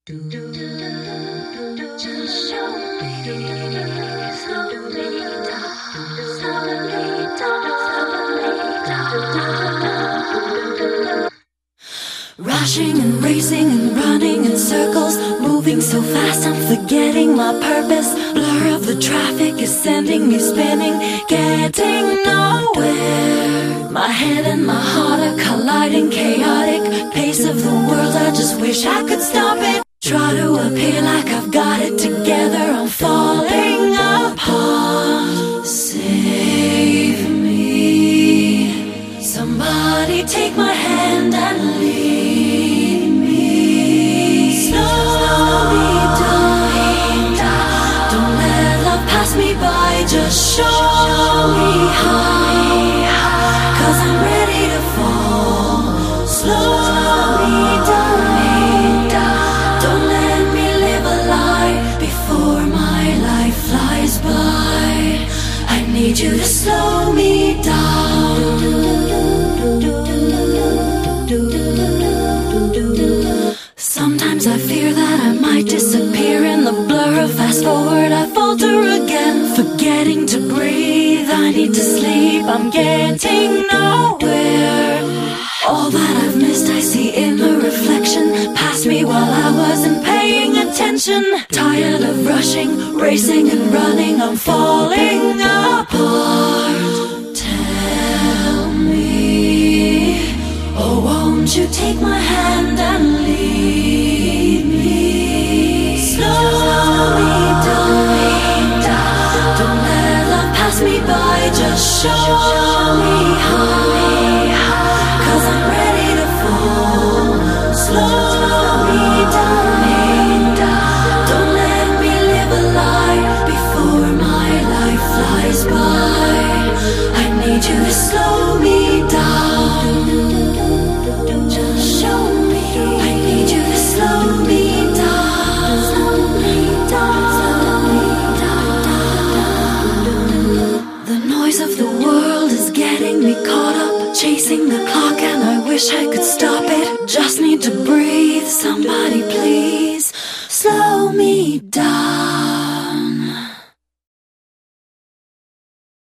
Just show me, slow me down, slowly down, slowly down. Rushing and racing and running in circles, moving so fast I'm forgetting my purpose. Blur of the traffic is sending me spinning, getting nowhere. My head and my heart are colliding, chaotic pace of the world, I just wish I could stop it. Try to appear like I've got it together, I'm falling apart. Save me, somebody take my hand and lead me. Slow me down, don't let love pass me by, just show me how, 'cause I'm ready to fall. Slow me down, I need you to slow me down. Sometimes I fear that I might disappear in the blur of fast forward. I falter again, forgetting to breathe. I need to sleep, I'm getting nowhere. All that I've missed I see in the reflection past me while I wasn't paying attention. Tired of rushing, racing and running, I'm falling apart. Tell me, oh won't you take my hand and lead me. Slow me down, don't let love pass me by, just show me how, 'cause I'm ready to fall. Slow me down, don't let me live a lie before my life flies by. I need you to slow me down. Just show me. I need you to slow me down. Slow me down. Slow me down. The noise of the world is getting me caught up, chasing the clock and I wish I could stop it. Just need to breathe, somebody please slow me down.